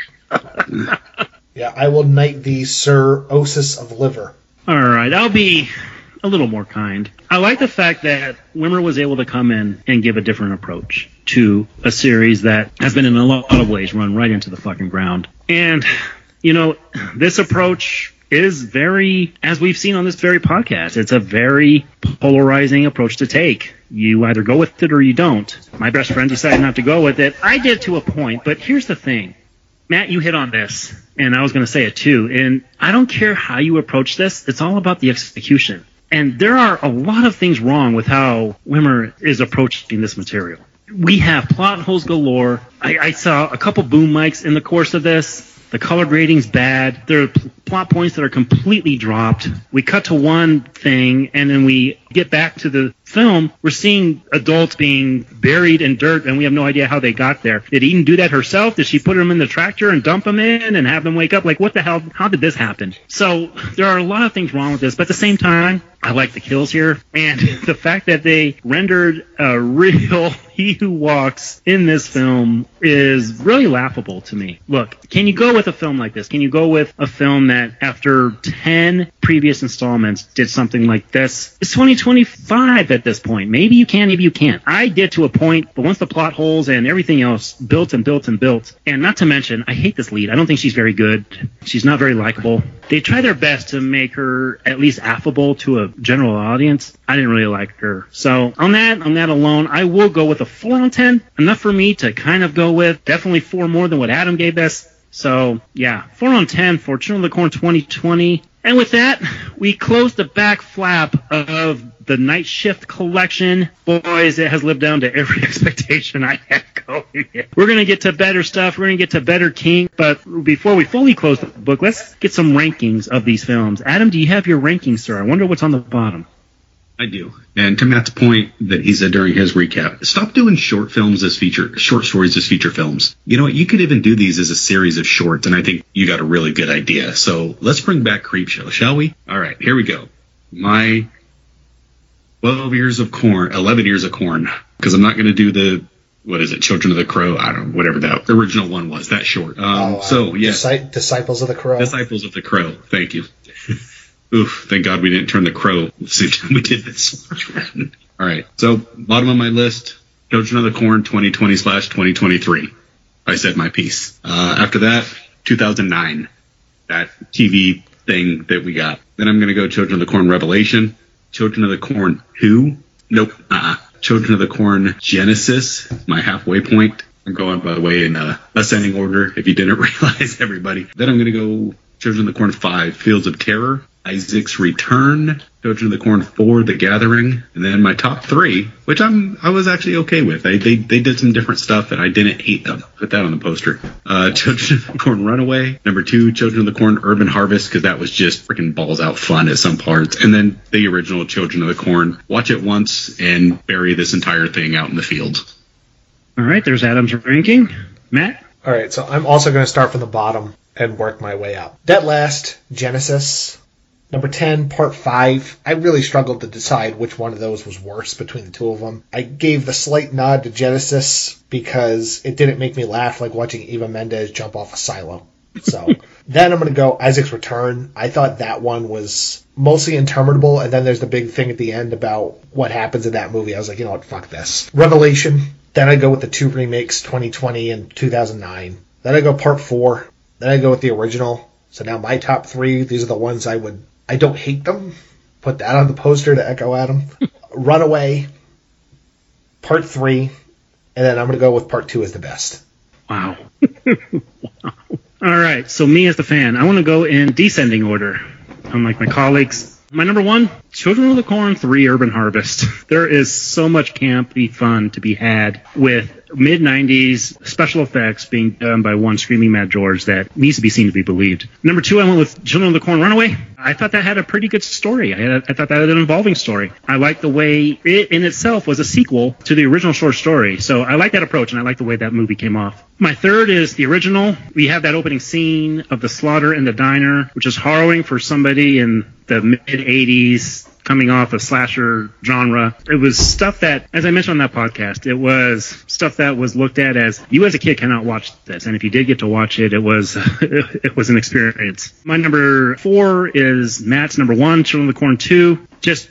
back. Yeah, I will knight thee, Sir Osis of Liver. All right, I'll be a little more kind. I like the fact that Wimmer was able to come in and give a different approach to a series that has been in a lot of ways run right into the fucking ground. And, you know, this approach is very, as we've seen on this very podcast, it's a very polarizing approach to take. You either go with it or you don't. My best friend decided not to go with it. I did to a point, but here's the thing. Matt, you hit on this, and I was going to say it too. And I don't care how you approach this. It's all about the execution. And there are a lot of things wrong with how Wimmer is approaching this material. We have plot holes galore. I, I saw a couple boom mics in the course of this. The color grading's bad. There are pl- plot points that are completely dropped. We cut to one thing, and then we get back to the film. We're seeing adults being buried in dirt, and we have no idea how they got there. Did Eden do that herself? Did she put them in the tractor and dump them in and have them wake up? Like, what the hell? How did this happen? So there are a lot of things wrong with this, but at the same time, I like the kills here. And the fact that they rendered a real He Who Walks in this film is really laughable to me. Look, can you go with a film like this? Can you go with a film that after ten previous installments did something like this? It's twenty twenty-five at this point. Maybe you can, maybe you can't. I did to a point, but once the plot holes and everything else built and built and built, and not to mention, I hate this lead. I don't think she's very good. She's not very likable. They try their best to make her at least affable to a general audience. I didn't really like her. So on that, on that alone, I will go with a four on ten. Enough for me to kind of go with. Definitely four more than what Adam gave this. So yeah, four on ten for Children of the Corn twenty twenty. And with that, we close the back flap of the Night Shift collection. Boys, it has lived down to every expectation I had going. We're going to get to better stuff. We're going to get to better King. But before we fully close the book, let's get some rankings of these films. Adam, do you have your rankings, sir? I wonder what's on the bottom. I do. And to Matt's point that he said during his recap, stop doing short films as feature, short stories as feature films. You know what? You could even do these as a series of shorts, and I think you got a really good idea. So let's bring back Creepshow, shall we? All right, here we go. My twelve years of corn, eleven years of corn, because I'm not going to do the, what is it, Children of the Crow? I don't know, whatever that original one was, that short. Um, Oh, uh, so, yes. Disci- Disciples of the Crow. Disciples of the Crow. Thank you. Oof, thank God we didn't turn the crow the same time we did this. All right, so bottom of my list, Children of the Corn twenty twenty slash twenty twenty-three. I said my piece. Uh, after that, two thousand nine, that T V thing that we got. Then I'm going to go Children of the Corn Revelation, Children of the Corn Who? Nope, uh-uh. Children of the Corn Genesis, my halfway point. I'm going, by the way, in uh, ascending order, if you didn't realize, everybody. Then I'm going to go Children of the Corn five, Fields of Terror, Isaac's Return, Children of the Corn four, The Gathering, and then my top three, which I'm I was actually okay with. I, they they did some different stuff, and I didn't hate them. Put that on the poster. Uh, Children of the Corn Runaway. Number two, Children of the Corn Urban Harvest, because that was just freaking balls out fun at some parts. And then the original Children of the Corn. Watch it once and bury this entire thing out in the field. All right, there's Adam's ranking. Matt? All right, so I'm also going to start from the bottom and work my way up. Dead Last, Genesis. Number ten, Part five. I really struggled to decide which one of those was worse between the two of them. I gave the slight nod to Genesis because it didn't make me laugh like watching Eva Mendes jump off a silo. So then I'm going to go Isaac's Return. I thought that one was mostly interminable, and then there's the big thing at the end about what happens in that movie. I was like, you know what, fuck this. Revelation. Then I go with the two remakes, twenty twenty and two thousand nine. Then I go Part four. Then I go with the original. So now my top three, these are the ones I would... I don't hate them. Put that on the poster to echo Adam. Runaway, Part three, and then I'm going to go with Part two as the best. Wow. Wow. All right, so me as the fan, I want to go in descending order, unlike my colleagues. My number one, Children of the Corn three Urban Harvest. There is so much campy fun to be had with mid nineties special effects being done by one Screaming Mad George that needs to be seen to be believed. Number two, I went with Children of the Corn Runaway. I thought that had a pretty good story. I, had, I thought that had an involving story. I liked the way it in itself was a sequel to the original short story. So I like that approach, and I like the way that movie came off. My third is the original. We have that opening scene of the slaughter in the diner, which is harrowing for somebody in the mid-eighties, coming off a slasher genre. It was stuff that, as I mentioned on that podcast, it was stuff that was looked at as, you as a kid cannot watch this. And if you did get to watch it, it was it was an experience. My number four is Matt's number one, Children of the Corn two. Just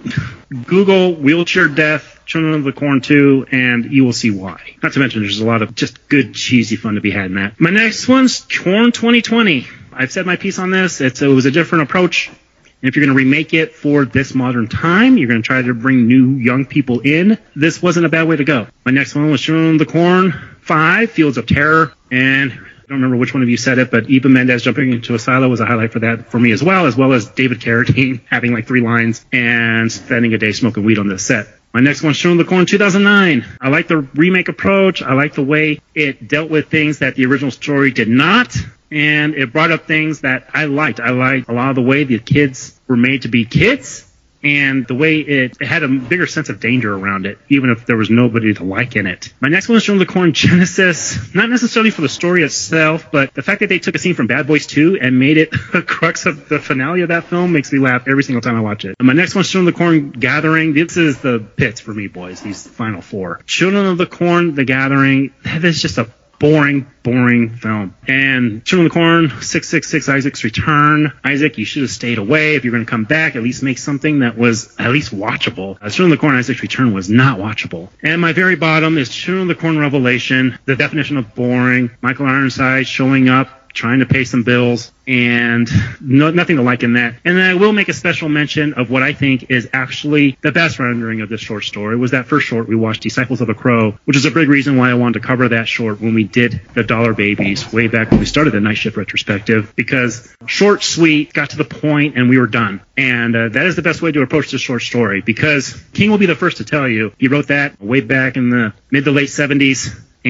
Google Wheelchair Death, Children of the Corn two, and you will see why. Not to mention, there's a lot of just good, cheesy fun to be had in that. My next one's Corn twenty twenty. I've said my piece on this. It's, it was a different approach. And if you're going to remake it for this modern time, you're going to try to bring new young people in, this wasn't a bad way to go. My next one was Children of the Corn five, Fields of Terror, and I don't remember which one of you said it, but Eva Mendes jumping into a silo was a highlight for that for me as well, as well as David Carradine having like three lines and spending a day smoking weed on this set. My next one's Children of the Corn two thousand nine. I like the remake approach. I like the way it dealt with things that the original story did not. And it brought up things that I liked. I liked a lot of the way the kids were made to be kids, and the way it, it had a bigger sense of danger around it, even if there was nobody to like in it. My next one is Children of the Corn Genesis. Not necessarily for the story itself, but the fact that they took a scene from Bad Boys two and made it the crux of the finale of that film makes me laugh every single time I watch it. And my next one is Children of the Corn Gathering. This is the pits for me, boys, these final four. Children of the Corn, The Gathering, that is just a boring, boring film. And Children of the Corn, six six six, Isaac's Return. Isaac, you should have stayed away. If you're going to come back, at least make something that was at least watchable. Uh, Children of the Corn, Isaac's Return was not watchable. And my very bottom is Children of the Corn Revelation, the definition of boring. Michael Ironside showing up, trying to pay some bills, and no, nothing to like in that. And then I will make a special mention of what I think is actually the best rendering of this short story. It was that first short we watched, Disciples of the Crow, which is a big reason why I wanted to cover that short when we did the Dollar Babies way back when we started the Night Shift retrospective, because short, sweet, got to the point, and we were done. And uh, that is the best way to approach this short story, because King will be the first to tell you he wrote that way back in the mid to late seventies.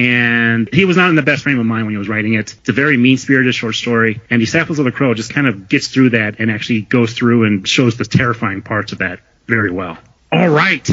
And he was not in the best frame of mind when he was writing it. It's a very mean-spirited short story, and Disciples of the Crow just kind of gets through that and actually goes through and shows the terrifying parts of that very well. All right,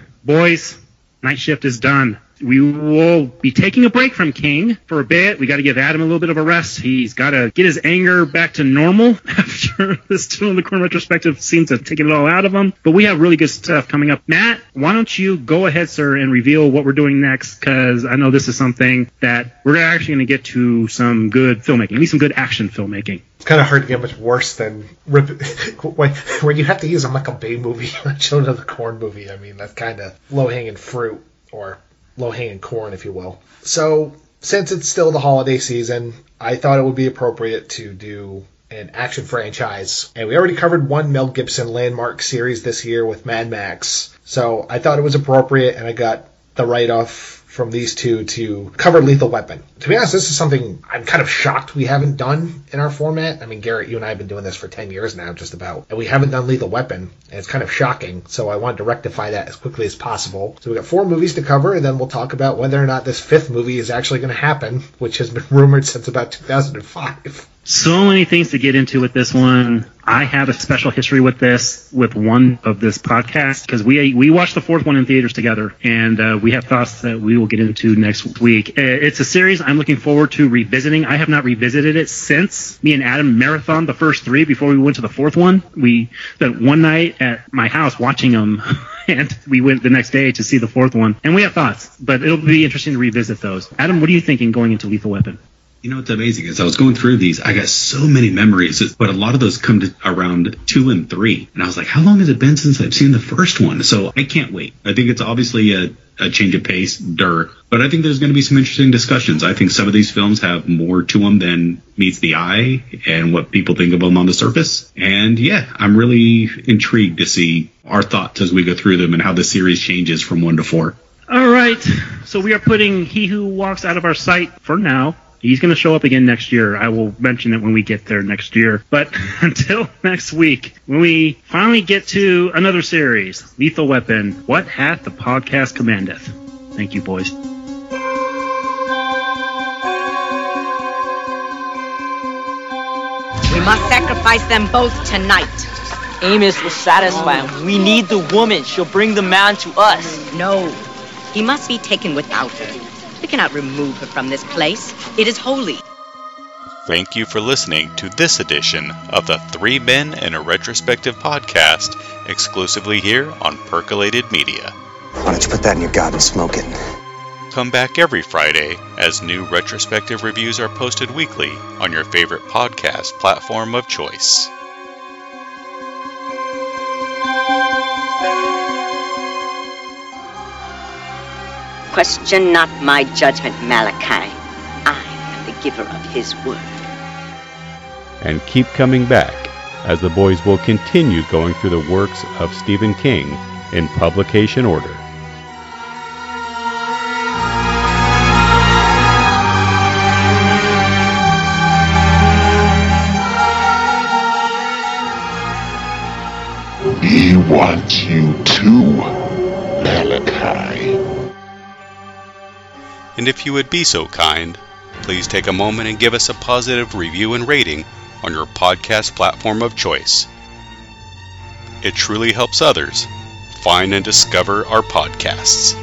boys, Night Shift is done. We will be taking a break from King for a bit. We got to give Adam a little bit of a rest. He's got to get his anger back to normal after this Children of the Corn retrospective seems to have taken it all out of him. But we have really good stuff coming up. Matt, why don't you go ahead, sir, and reveal what we're doing next? Because I know this is something that we're actually going to get to some good filmmaking, at least some good action filmmaking. It's kind of hard to get much worse than rip, when, when you have to use a Michael Bay movie or a Children of the Corn movie. I mean, that's kind of low-hanging fruit, or low-hanging corn, if you will. So, since it's still the holiday season, I thought it would be appropriate to do an action franchise. And we already covered one Mel Gibson landmark series this year with Mad Max. So, I thought it was appropriate, and I got the write-off from these two to cover Lethal Weapon. To be honest, this is something I'm kind of shocked we haven't done in our format. I mean, Garrett, you and I have been doing this for ten years now, just about, and we haven't done Lethal Weapon, and it's kind of shocking, so I wanted to rectify that as quickly as possible. So we got four movies to cover, and then we'll talk about whether or not this fifth movie is actually going to happen, which has been rumored since about two thousand five. So many things to get into with this one. I have a special history with this, with one of this podcast, because we we watched the fourth one in theaters together, and uh, we have thoughts that we will get into next week. It's a series I'm looking forward to revisiting. I have not revisited it since me and Adam marathoned the first three before we went to the fourth one. We spent one night at my house watching them, and we went the next day to see the fourth one. And we have thoughts, but it'll be interesting to revisit those. Adam, what are you thinking going into Lethal Weapon? You know what's amazing is I was going through these, I got so many memories, but a lot of those come to around two and three. And I was like, how long has it been since I've seen the first one? So I can't wait. I think it's obviously a, a change of pace, dirt, but I think there's going to be some interesting discussions. I think some of these films have more to them than meets the eye and what people think of them on the surface. And yeah, I'm really intrigued to see our thoughts as we go through them and how the series changes from one to four. All right. So we are putting He Who Walks out of our sight for now. He's going to show up again next year. I will mention it when we get there next year. But until next week, when we finally get to another series, Lethal Weapon, What Hath the Podcast Commandeth? Thank you, boys. We must sacrifice them both tonight. Amos will satisfy him. We need the woman. She'll bring the man to us. No, he must be taken without her. We cannot remove her from this place. It is holy. Thank you for listening to this edition of the Three Men and a Retrospective podcast, exclusively here on Percolated Media. Why don't you put that in your gob and smoke it? Come back every Friday as new retrospective reviews are posted weekly on your favorite podcast platform of choice. Question not my judgment, Malachi. I am the giver of his word. And keep coming back, as the boys will continue going through the works of Stephen King in publication order. He wants you too, Malachi. And if you would be so kind, please take a moment and give us a positive review and rating on your podcast platform of choice. It truly helps others find and discover our podcasts.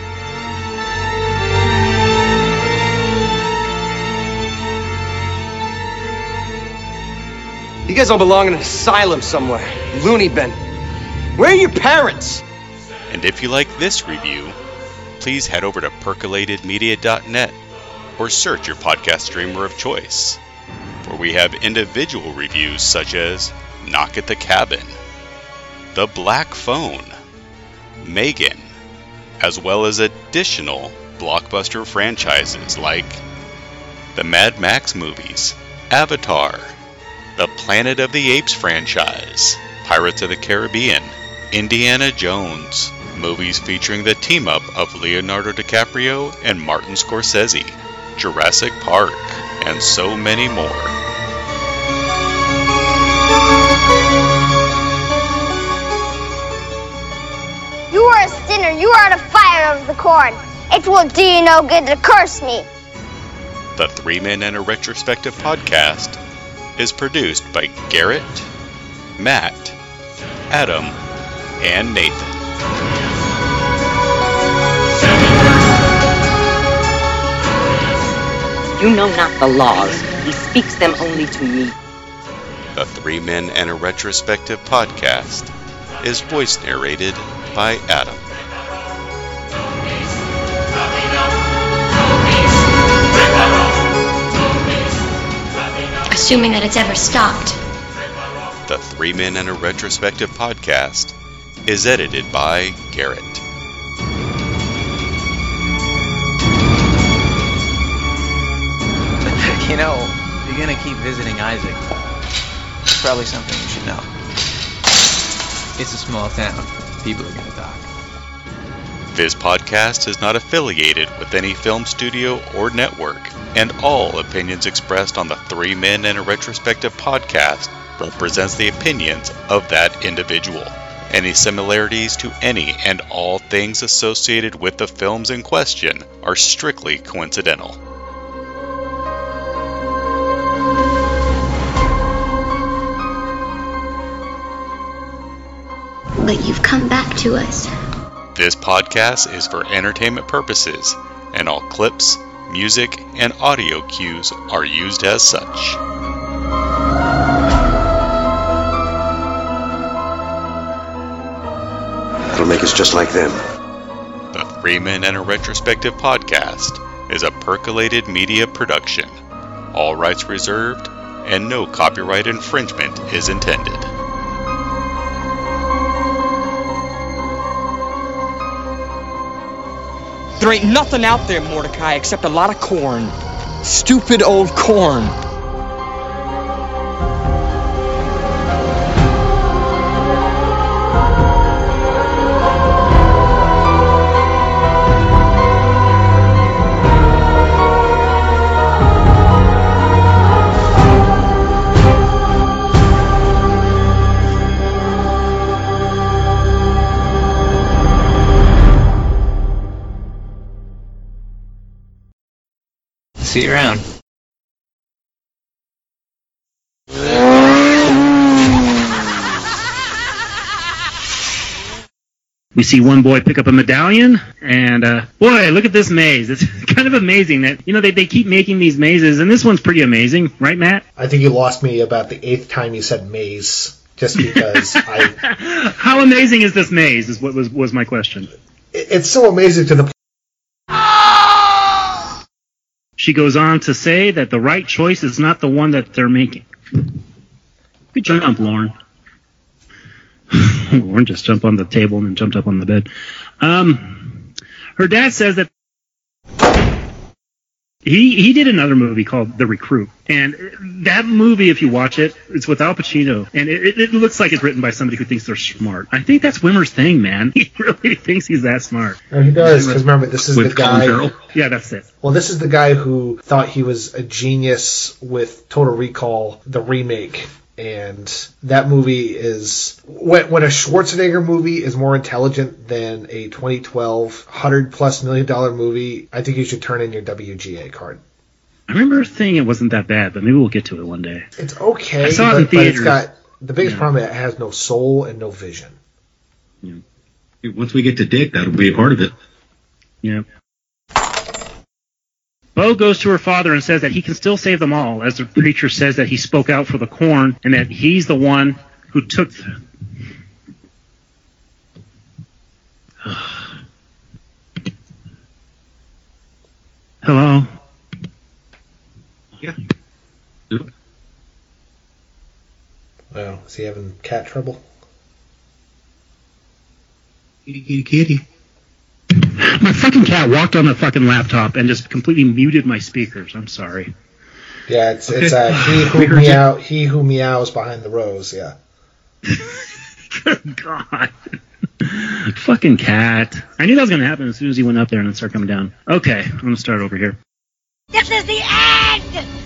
You guys all belong in an asylum somewhere. Loony bin. Where are your parents? And if you like this review, please head over to percolated media dot net or search your podcast streamer of choice, where we have individual reviews such as Knock at the Cabin, The Black Phone, Megan, as well as additional blockbuster franchises like the Mad Max movies, Avatar, the Planet of the Apes franchise, Pirates of the Caribbean, Indiana Jones, movies featuring the team-up of Leonardo DiCaprio and Martin Scorsese, Jurassic Park, and so many more. You are a sinner. You are the fire of the corn. It will do you no good to curse me. The Three Men and a Retrospective podcast is produced by Garrett, Matt, Adam, and Nathan. You know not the laws. He speaks them only to me. The Three Men and a Retrospective podcast is voice narrated by Adam. Assuming that it's ever stopped. The Three Men and a Retrospective podcast is edited by Garrett. You know, you're gonna keep visiting Isaac. It's probably something you should know. It's a small town. People are gonna talk. This podcast is not affiliated with any film studio or network, and all opinions expressed on the Three Men and a Retrospective podcast represents the opinions of that individual. Any similarities to any and all things associated with the films in question are strictly coincidental. But you've come back to us. This podcast is for entertainment purposes, and all clips, music, and audio cues are used as such. It'll make us just like them. The Three Men and a Retrospective podcast is a Percolated Media production. All rights reserved, and no copyright infringement is intended. There ain't nothing out there, Mordecai, except a lot of corn. Stupid old corn. See you around. We see one boy pick up a medallion, and uh, boy, look at this maze. It's kind of amazing that, you know, they, they keep making these mazes, and this one's pretty amazing, right, Matt? I think you lost me about the eighth time you said maze, just because I... How amazing is this maze, is what was, was my question. It's so amazing to the... She goes on to say that the right choice is not the one that they're making. Good job, Lauren. Lauren just jumped on the table and then jumped up on the bed. Um, her dad says that he he did another movie called The Recruit, and that movie, if you watch it, it's with Al Pacino, and it, it looks like it's written by somebody who thinks they're smart. I think that's Wimmer's thing, man. He really thinks he's that smart. No, he does, because remember, this is with the guy... Yeah, that's it. Well, this is the guy who thought he was a genius with Total Recall, the remake. And that movie is... When, when a Schwarzenegger movie is more intelligent than a twenty twelve one hundred plus million dollar movie, I think you should turn in your W G A card. I remember thinking it wasn't that bad, but maybe we'll get to it one day. It's okay, I saw it but, in but theaters. it's got... The biggest Yeah. problem is it has no soul and no vision. Yeah. Once we get to Dick, that'll be a part of it. Yeah. Bo goes to her father and says that he can still save them all, as the preacher says that he spoke out for the corn and that he's the one who took the... Hello? Yeah. Wow, is he having cat trouble? Kitty, kitty, kitty. My fucking cat walked on the fucking laptop and just completely muted my speakers. I'm sorry. Yeah, it's Okay. it's uh, he who meow he who meows behind the rose. Yeah. God. Fucking cat. I knew that was going to happen as soon as he went up there and then start coming down. Okay, I'm going to start over here. This is the end!